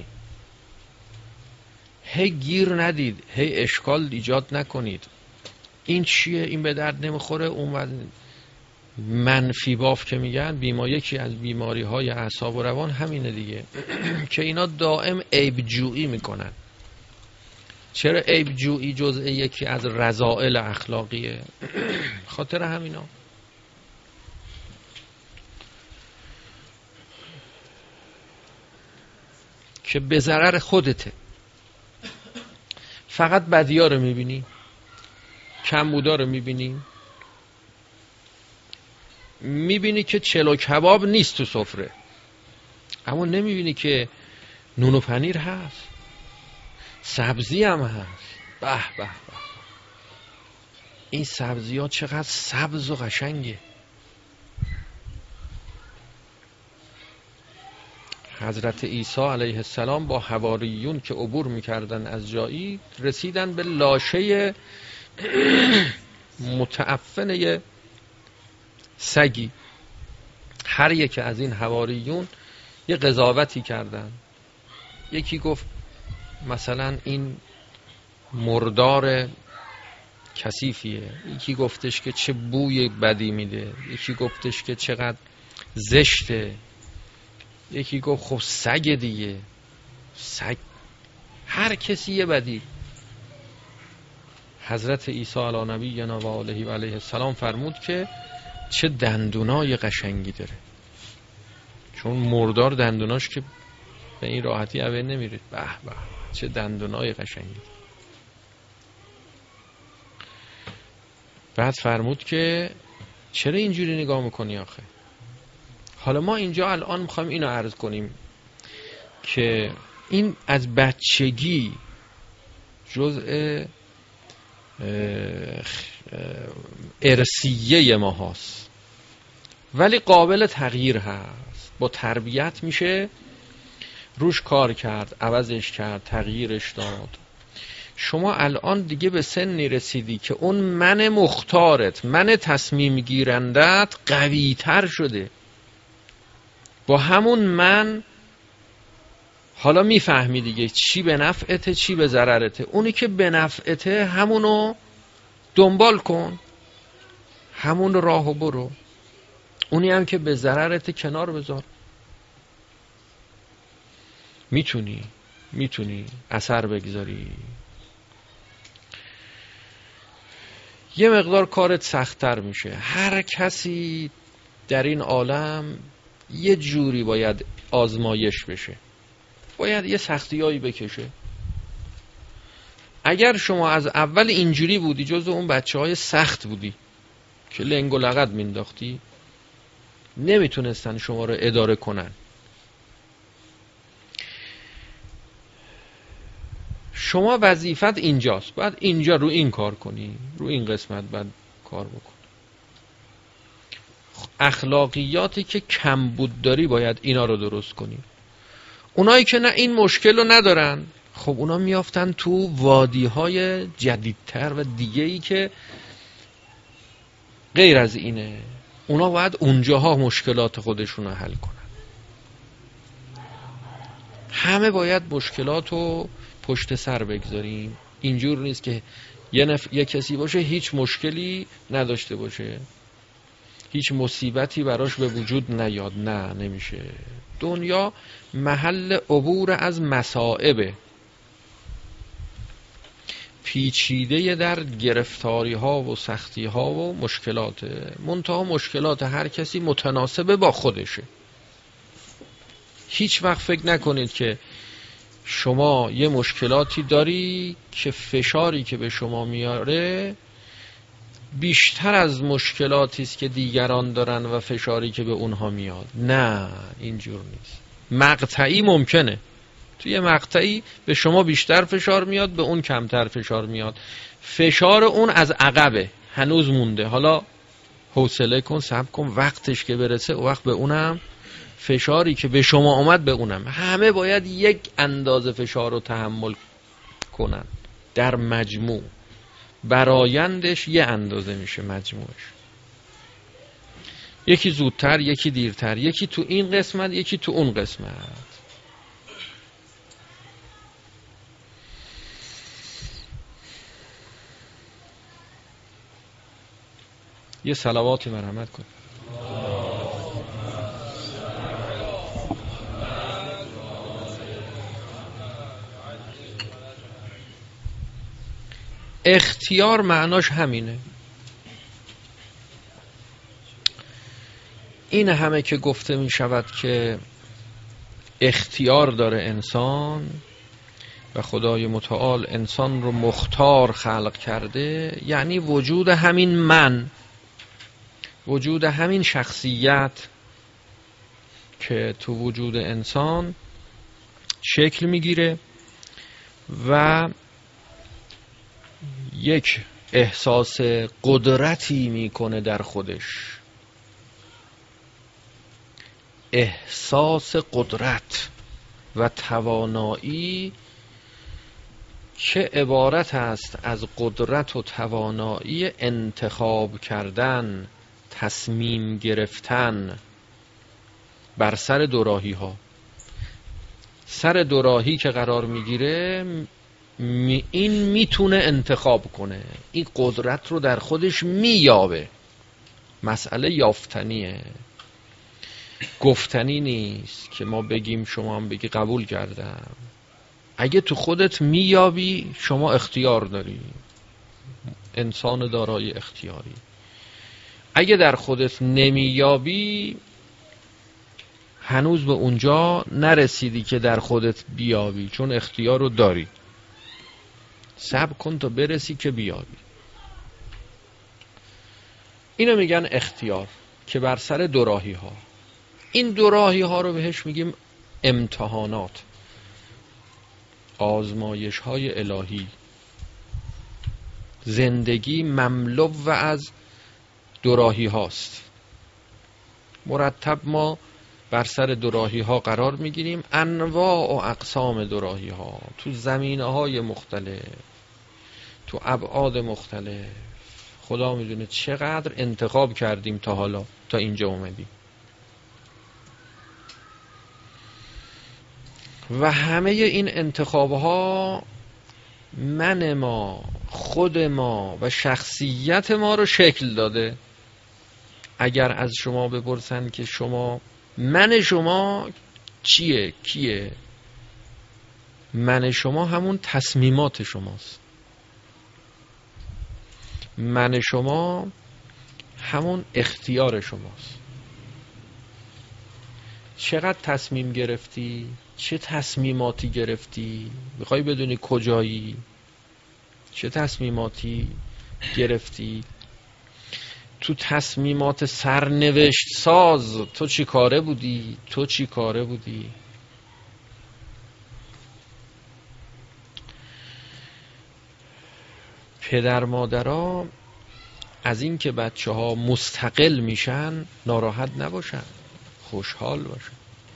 هی گیر ندید، هی اشکال ایجاد نکنید. این چیه؟ این به درد نمیخوره. اون منفی باف که میگن بیماری، یکی از بیماری های اعصاب و روان همینه دیگه که اینا دائم عیب جویی میکنن. چرا عیب جویی جزء یکی از رذائل اخلاقیه؟ خاطر همینا. که به ضرر خودته. فقط بدی‌ها رو میبینی، کمبودا رو میبینی، میبینی که چلو کباب نیست تو سفره، اما نمیبینی که نون و پنیر هست، سبزی هم هست. به به به، این سبزی ها چقدر سبز و قشنگه. حضرت عیسی علیه السلام با حواریون که عبور میکردن از جایی، رسیدن به لاشه متعفنه سگی. هر یک از این حواریون یه قضاوتی کردن. یکی گفت مثلا این مردار کثیفیه، یکی گفتش که چه بوی بدی میده، یکی گفتش که چقدر زشته، یکی گفت خب سگ دیگه، سگ. هر کسی یه بدی. حضرت عیسی علی نبینا و آله و علیه السلام فرمود که چه دندونای قشنگی داره، چون مردار دندوناش که به این راحتی اوه نمیرید. به به، چه دندونای قشنگی. بعد فرمود که چرا اینجوری نگاه میکنی آخه؟ حالا ما اینجا الان میخوایم اینو عرض کنیم که این از بچگی جزء ارثیه ما هست، ولی قابل تغییر هست. با تربیت میشه روش کار کرد، عوضش کرد، تغییرش داد. شما الان دیگه به سنی رسیدی که اون من مختارت، من تصمیم گیرندت قوی تر شده. با همون من حالا میفهمی دیگه چی به نفعته چی به ضررته. اونی که به نفعته همونو دنبال کن، همون راهو برو، اونی هم که به ضررته کنار بذار. میتونی میتونی اثر بگذاری. یه مقدار کارت سخت‌تر میشه. هر کسی در این عالم یه جوری باید آزمایش بشه، باید یه سختیایی بکشه. اگر شما از اول اینجوری بودی، جزو اون بچه های سخت بودی که لنگ و لغت مینداختی، نمیتونستن شما رو اداره کنن. شما وظیفت اینجاست، باید اینجا رو این کار کنی، رو این قسمت باید کار بکن. اخلاقیاتی که کمبود داری باید اینا رو درست کنی. اونایی که نه این مشکل رو ندارن، خب اونا میافتن تو وادی‌های جدیدتر و دیگه‌ای که غیر از اینه. اونا باید اونجاها مشکلات خودشون رو حل کنن. همه باید مشکلات رو پشت سر بگذاریم. اینجور نیست که یه, نف... یه کسی باشه هیچ مشکلی نداشته باشه، هیچ مصیبتی براش به وجود نیاد. نه، نمیشه. دنیا محل عبور از مصائبه، پیچیده در گرفتاری ها و سختی ها و مشکلات. منتها مشکلات هر کسی متناسبه با خودشه. هیچ وقت فکر نکنید که شما یه مشکلاتی داری که فشاری که به شما میاره بیشتر از مشکلاتی است که دیگران دارن و فشاری که به اونها میاد. نه، اینجور نیست. مقطعی ممکنه، توی مقطعی به شما بیشتر فشار میاد، به اون کمتر فشار میاد. فشار اون از عقبه، هنوز مونده. حالا حوصله کن، صبر کن، وقتش که برسه او وقت به اونم فشاری که به شما اومد به اونم. همه باید یک اندازه فشار رو تحمل کنن. در مجموع برایندش یه اندازه میشه مجموعش. یکی زودتر، یکی دیرتر، یکی تو این قسمت، یکی تو اون قسمت. یه صلواتی مرحمت کن. اختیار معناش همینه. این همه که گفته می شود که اختیار داره انسان، و خدای متعال انسان رو مختار خلق کرده، یعنی وجود همین من، وجود همین شخصیت که تو وجود انسان شکل میگیره و یک احساس قدرتی میکنه در خودش، احساس قدرت و توانایی که عبارت است از قدرت و توانایی انتخاب کردن، تصمیم گرفتن بر سر دوراهی ها. سر دوراهی که قرار میگیره می این میتونه انتخاب کنه، این قدرت رو در خودش مییابه. مسئله یافتنیه، گفتنی نیست که ما بگیم شما هم بگی قبول کردم. اگه تو خودت مییابی شما اختیار داری، انسان دارای اختیاری. اگه در خودت نمییابی هنوز به اونجا نرسیدی که در خودت بیابی، چون اختیار رو داری. صبر کن تا برسی که بیابی. اینو میگن اختیار که بر سر دوراهی ها. این دوراهی ها رو بهش میگیم امتحانات، آزمایش های الهی. زندگی مملو و از دوراهی هاست. مرتب ما بر سر دوراهی ها قرار میگیریم، انواع و اقسام دوراهی ها تو زمینه های مختلف، تو ابعاد مختلف. خدا میدونه چقدر انتخاب کردیم تا حالا، تا اینجا اومدیم. و همه این انتخاب ها من ما، خود ما و شخصیت ما رو شکل داده. اگر از شما بپرسن که شما من شما چیه، کیه؟ من شما همون تصمیمات شماست. من شما همون اختیار شماست. چقدر تصمیم گرفتی؟ چه تصمیماتی گرفتی؟ میخوای بدونی کجایی؟ چه تصمیماتی گرفتی؟ تو تصمیمات سرنوشت ساز تو چی کاره بودی؟ تو چی کاره بودی؟ پدر مادرها از این که بچه ها مستقل میشن ناراحت نباشن، خوشحال باشن.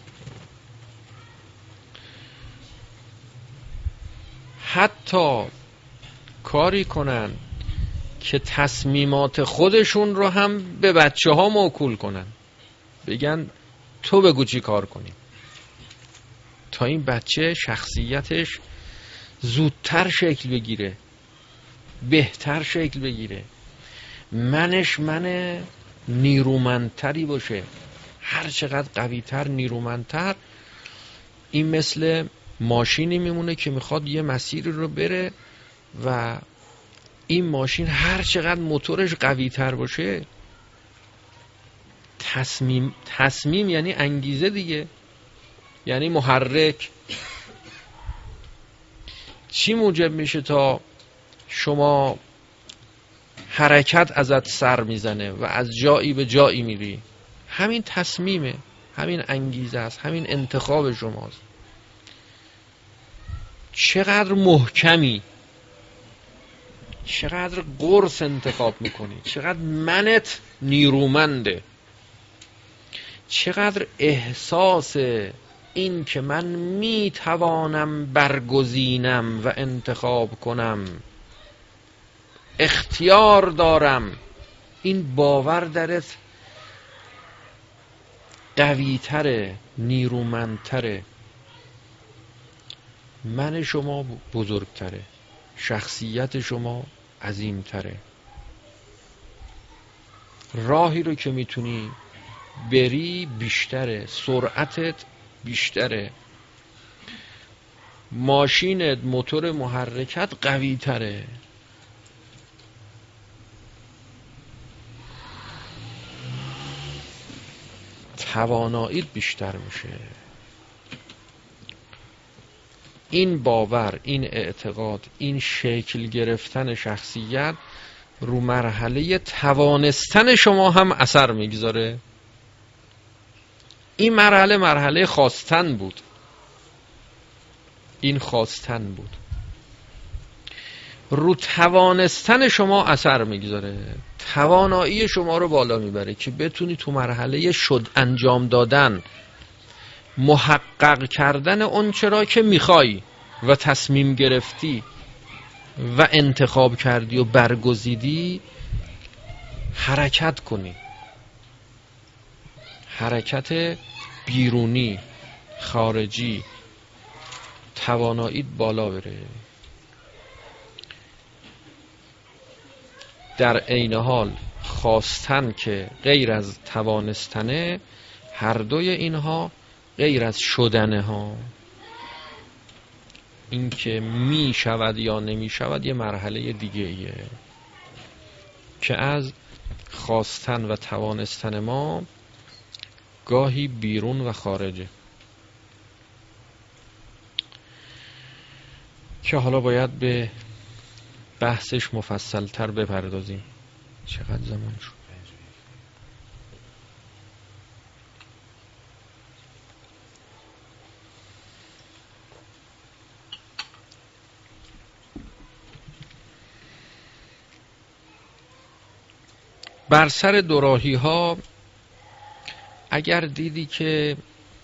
حتی کاری کنن که تصمیمات خودشون رو هم به بچه ها موکول کنن، بگن تو بگو چی کار کنیم، تا این بچه شخصیتش زودتر شکل بگیره، بهتر شکل بگیره، منش من نیرومندتری باشه. هر چقدر قویتر، نیرومندتر، این مثل ماشینی میمونه که میخواد یه مسیری رو بره و این ماشین هر چقدر موتورش قویتر باشه، تصمیم تصمیم یعنی انگیزه دیگه، یعنی محرک. چی موجب میشه تا شما حرکت ازت سر میزنه و از جایی به جایی میری؟ همین تصمیمه، همین انگیزه است، همین انتخاب شماست. چقدر محکمی، چقدر قرص انتخاب میکنی، چقدر منت نیرومنده، چقدر احساس این که من میتوانم برگزینم و انتخاب کنم، اختیار دارم، این باور درت قوی‌تره، نیرومندتره. من شما بزرگتره، شخصیت شما عظیمتره. راهی رو که میتونی بری بیشتره، سرعتت بیشتره، ماشینت، موتور محرکت قوی تره. تواناییت بیشتر میشه. این باور، این اعتقاد، این شکل گرفتن شخصیت رو مرحله توانستن شما هم اثر میگذاره. این مرحله مرحله خواستن بود، این خواستن بود، رو توانستن شما اثر میگذاره، توانایی شما رو بالا میبره که بتونی تو مرحله شد انجام دادن، محقق کردن اون چرا که میخوای و تصمیم گرفتی و انتخاب کردی و برگزیدی حرکت کنی. حرکت بیرونی، خارجی، تواناییت بالا بره. در عین حال خواستن که غیر از توانستنه، هر دوی اینها غیر از شدنه ها. این که می شود یا نمی شود یه مرحله دیگه ایه که از خواستن و توانستن ما گاهی بیرون و خارجه، که حالا باید به بحثش مفصل تر بپردازیم. چقدر زمان شد؟ بر سر دوراهی ها اگر دیدی که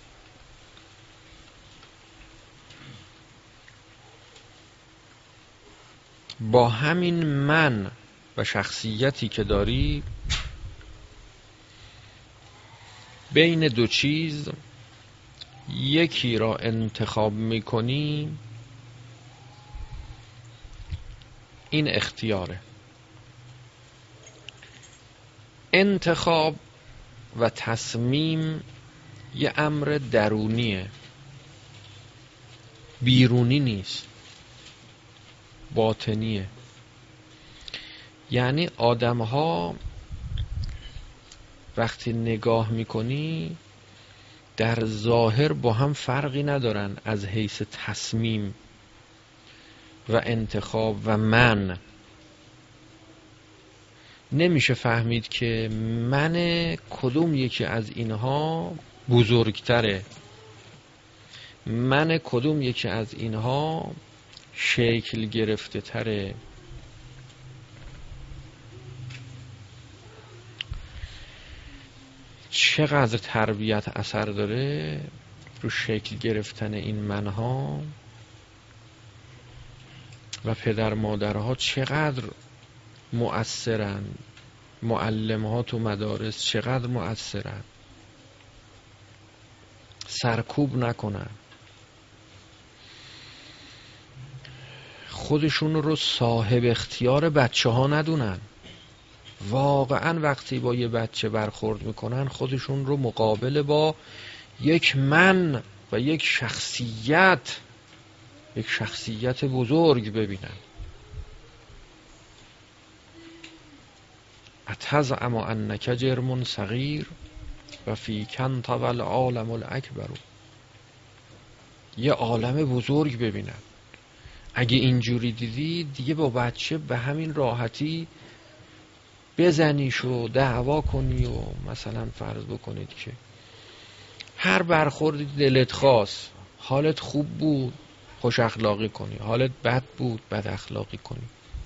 با همین من و شخصیتی که داری بین دو چیز یکی را انتخاب میکنی، این اختیاره. انتخاب و تصمیم یه امر درونیه، بیرونی نیست، باطنیه. یعنی آدم ها وقتی نگاه میکنی در ظاهر با هم فرقی ندارن از حیث تصمیم و انتخاب و من. نمیشه فهمید که من کدوم یکی از اینها بزرگتره، من کدوم یکی از اینها شکل گرفته تره. چقدر تربیت اثر داره رو شکل گرفتن این منها و پدر مادرها چقدر مؤثرن، معلم‌ها تو مدارس چقدر مؤثرن. سرکوب نکنن، خودشون رو صاحب اختیار بچه ها ندونن. واقعا وقتی با یه بچه برخورد میکنن خودشون رو مقابل با یک من و یک شخصیت، یک شخصیت بزرگ ببینن. اتزعم انک جرم صغیر و فی کن طوی العالم الاکبر. یه عالم بزرگ ببینن. اگه اینجوری دیدی دیگه با بچه به همین راحتی بزنیش و دعوا کنی و مثلا فرض بکنید که هر برخوردی دلت خواست، حالت خوب بود خوش اخلاقی کنی، حالت بد بود بد اخلاقی کنی.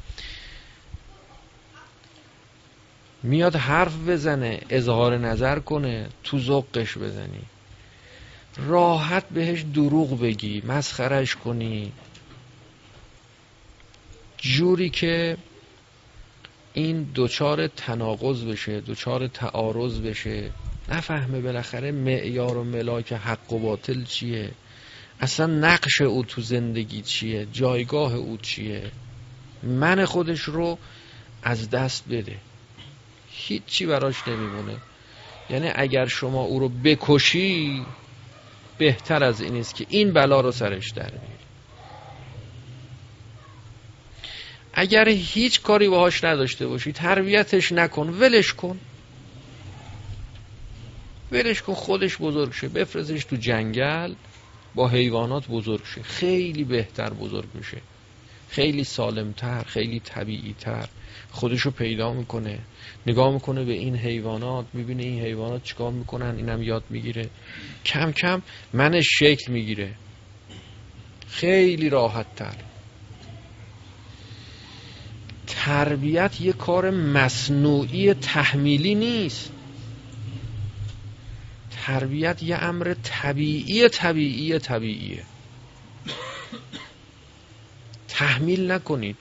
میاد حرف بزنه، اظهار نظر کنه، تو ذوقش بزنی، راحت بهش دروغ بگی، مسخرش کنی، جوری که این دوچار تناقض بشه، دوچار تعارض بشه، نفهمه بالاخره معیار و ملاک حق و باطل چیه، اصلا نقش او تو زندگی چیه، جایگاه او چیه، من خودش رو از دست بده، هیچی براش نمیمونه. یعنی اگر شما او رو بکشی بهتر از این است که این بلا رو سرش در بیاری. اگر هیچ کاری باهاش نداشته باشی، تربیتش نکن، ولش کن، ولش کن خودش بزرگ شه، بفرستش تو جنگل با حیوانات بزرگ شه، خیلی بهتر بزرگ میشه، خیلی سالمتر، خیلی طبیعیتر خودشو پیدا میکنه. نگاه میکنه به این حیوانات، میبینه این حیوانات چیکار میکنن، اینم یاد میگیره، کم کم منش شکل میگیره، خیلی راحت تر. تربیت یه کار مصنوعی تحمیلی نیست، تربیت یه امر طبیعی طبیعی طبیعیه. تحمیل نکنید.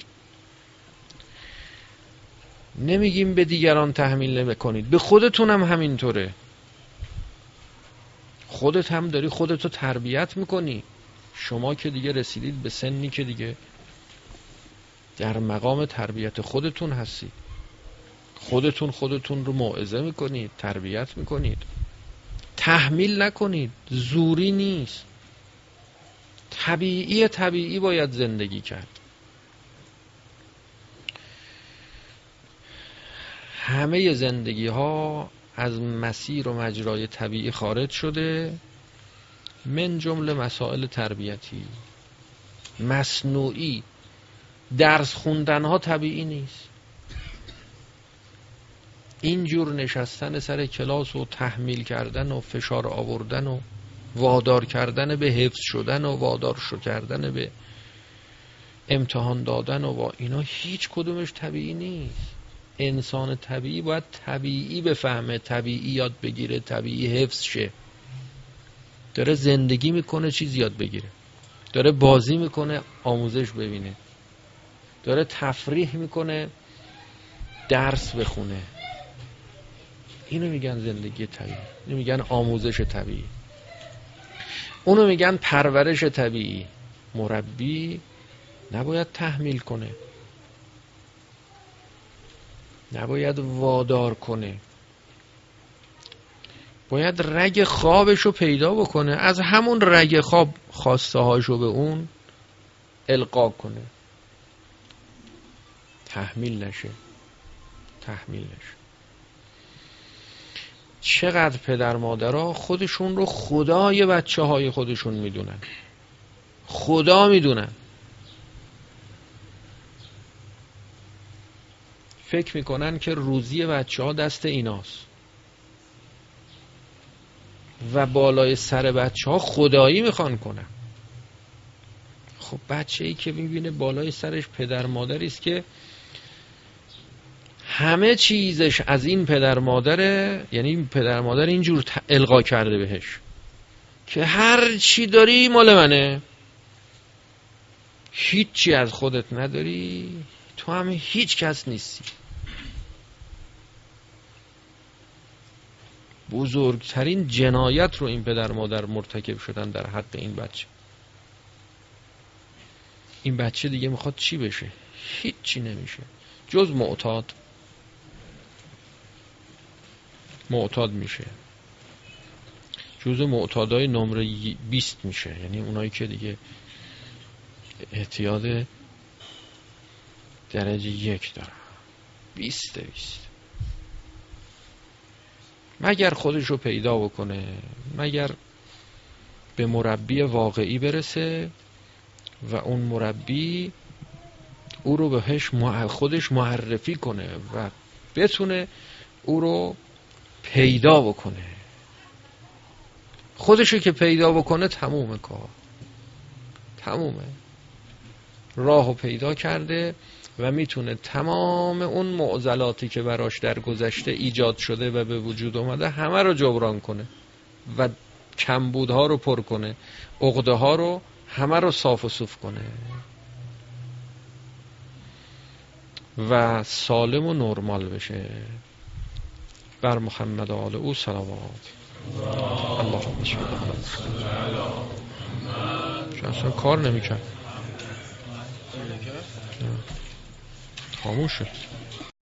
نمیگیم به دیگران تحمیل نکنید، به خودتون هم همینطوره. خودت هم داری خودتو تربیت میکنی. شما که دیگه رسیدید به سنی که دیگه در مقام تربیت خودتون هستید. خودتون خودتون رو موعظه میکنید، تربیت میکنید. تحمیل نکنید، زوری نیست. طبیعی طبیعی باید زندگی کرد. همه زندگی ها از مسیر و مجرای طبیعی خارج شده، من جمله مسائل تربیتی. مصنوعی درس خوندن ها طبیعی نیست. اینجور نشستن سر کلاس و تحمیل کردن و فشار آوردن و وادار کردن به حفظ شدن و وادار شو کردن به امتحان دادن و با اینا هیچ کدومش طبیعی نیست. انسان طبیعی باید طبیعی بفهمه، طبیعی یاد بگیره، طبیعی حفظ شه. داره زندگی میکنه چیز یاد بگیره، داره بازی میکنه آموزش ببینه، داره تفریح میکنه درس بخونه. اینو میگن زندگی طبیعی، اینو میگن آموزش طبیعی، اونو میگن پرورش طبیعی. مربی نباید تحمیل کنه، نباید وادار کنه، باید رگ خوابشو پیدا بکنه، از همون رگ خواب خواسته هاشو به اون القا کنه. تحمیل نشه، تحمیل نشه. چقدر پدر مادرها خودشون رو خدای بچه های خودشون میدونن، خدا میدونن. فکر میکنن که روزی بچه ها دست ایناست و بالای سر بچه ها خدایی میخوان کنن. خب بچه ای که میبینه بالای سرش پدر مادری است که همه چیزش از این پدر مادره، یعنی این پدر مادر اینجور القا کرده بهش که هر چی داری مال منه، هیچی از خودت نداری، تو هم هیچ کس نیستی. بزرگترین جنایت رو این پدر مادر مرتکب شدن در حق این بچه. این بچه دیگه میخواد چی بشه؟ هیچی نمیشه جز معتاد. معتاد میشه، جزء معتادای نمره بیست میشه، یعنی اونایی که دیگه اعتیاد درجه یک دارن. بیست بیست. مگر خودشو پیدا بکنه، مگر به مربی واقعی برسه و اون مربی او رو بهش خودش معرفی کنه و بتونه او رو پیدا بکنه. خودشو که پیدا بکنه تمومه کار، تمومه. راهو پیدا کرده و میتونه تمام اون معضلاتی که براش در گذشته ایجاد شده و به وجود اومده همه رو جبران کنه و کمبودها رو پر کنه، عقده ها رو همه رو صاف و صوف کنه و سالم و نرمال بشه. بر محمد و آل او صلوات. اللهم صل علی محمد. اصلا کار نمیکرد، خاموش شد.